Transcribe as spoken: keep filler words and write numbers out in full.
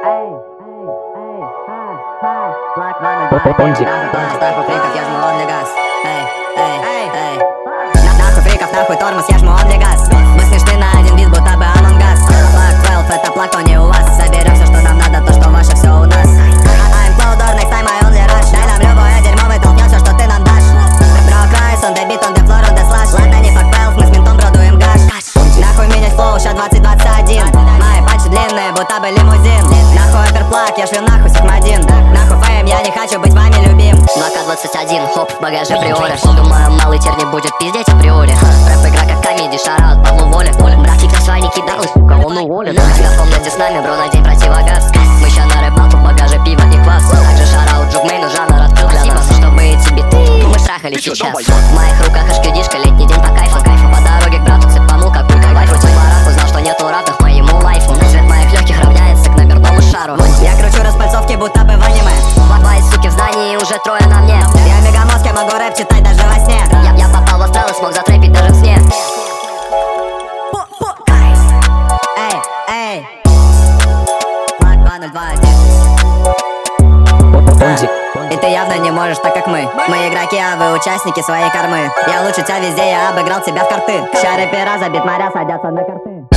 Пончик. Нахуй фриков, я жму он для газ. Эй, эй, эй. Нахуй фриков, нахуй тормоз, я жму он для газ. Мы смешны на один вид, будто бы Among Us. Плак двенадцать, это плак, то не у вас. Соберем все, что нам надо, то, что ваше, все у нас. I'm Cloudor, next time I only rush. Дай нам любое дерьмо, мы толкнем все, что ты нам дашь. Bro Крайс, on the beat, on the floor, on the slash. Ладно, не фак двенадцать, мы с ментом продуем гаш. Нахуй менять флоу, ща двадцать двадцать один. Мои панчи длинные, будто бы лимузин. Нахуй оперплак, я шлю нахуй сигма один. Нахуй фейм, я не хочу быть вами любим. два ка двадцать один, хоп, в багаже приоры. Думаю, малый теперь не будет пиздеть априори. Рэп-игра как комедий, шараут Павлу Воле. Братик на свай не кидал, сука, он уволен. Тебя в комнате с нами, бро, надень противогаз. Мы ща на рэп-батл, в багаже пиво и квас. Также шараут Джугмейну, жанр открыл для нас. Чтобы эти биты мы шахали сейчас. В моих руках эшкидишка, летний день по кайфу. По дороге к брату цепанул какую-то лайф. Крутил барак, узнал, что нету равных моему лайфу. Цвет моих легких равняется к номерному шару. Я кручу распальцовки, будто бы в аниме. Два из суки в здании, уже трое на мне. Я мегамозг, я могу рэп читать даже во сне. Я, я попал в астрал и смог затрэпить даже в сне. Эй, эй. Плак два ноль два один. Пончик. И ты явно не можешь, так как мы. Мы игроки, а вы участники своей кормы. Я лучше тебя везде, я обыграл тебя в карты. Ща рэпера за бит моря садятся на карты.